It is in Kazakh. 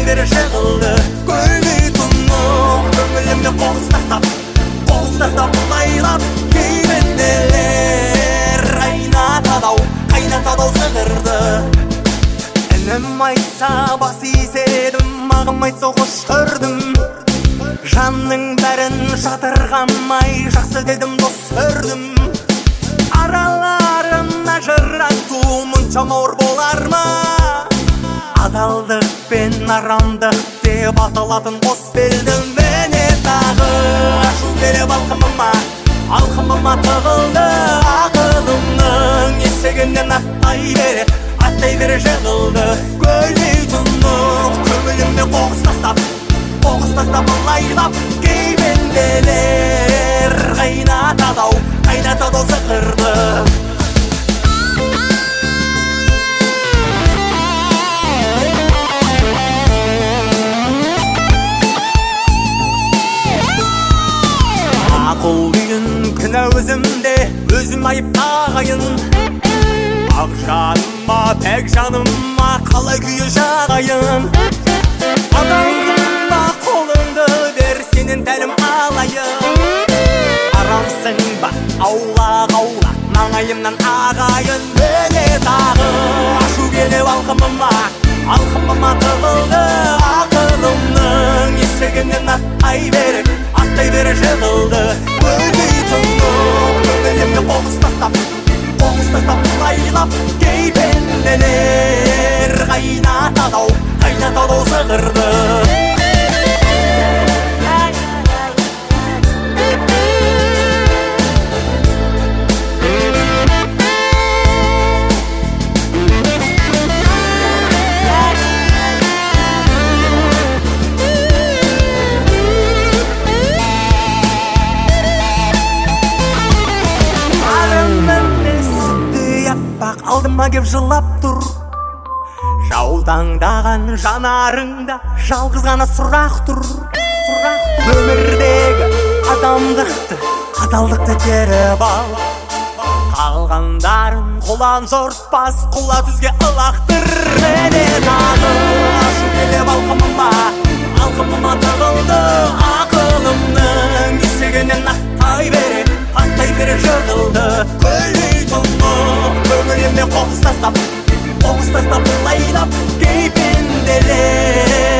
бері жығылды. Көңіл тұнық көңілімді қоқыс тастап лайлап кейбенделер қайнатады-ау сығырды. Інім айтса бас изедім, мағым айтса қош көрдім. Жанның бәрін жатырғанмай жақсы дедім, дос көрдім. Араларын ажырату мұншама ауыр болар ма? Адалдық пен арамдық деп аталатын қос белдің міне тағы ашу келіп алқымыма тығылды. Ақылымның есігінен аттай бере жығылды. Көңіл тұнық көңілімде қоқыс тастап лайлап кейбенделер қайнатады-ау сықырды. Ақыл күйін күнә өзімде, өзім айып тағайын. Ақ жаныма, пәк жаныма қалай күйі жағайын. Адалсың ба қолыңды бер, сенен тәлім алайын. Арамсың ба аулақ маңайымнан ағайын. Міне тағы ашу келіп алқымыма тығылды. Ақылымның есігінен аттай бере жығылды. Көңіл тұнық көңілімді қоқыс тастап лайлап кейбенделер қайнатады-ау сығырды. Алдыма кеп жылап тұр, жаутаңдаған жанарыңда жалғыз ғана сұрақ тұр. Өмірдегі адалдықты теріп ал, қалғандарын қолан жортпас құла түзге ылақтыр. Міне тағы ашу келіп алқымыма тығылды. Ақылымның есігінен аттай бере жығылды. Көңіл тұнық көңілімде қоқыс тастап лайлап кейбенделер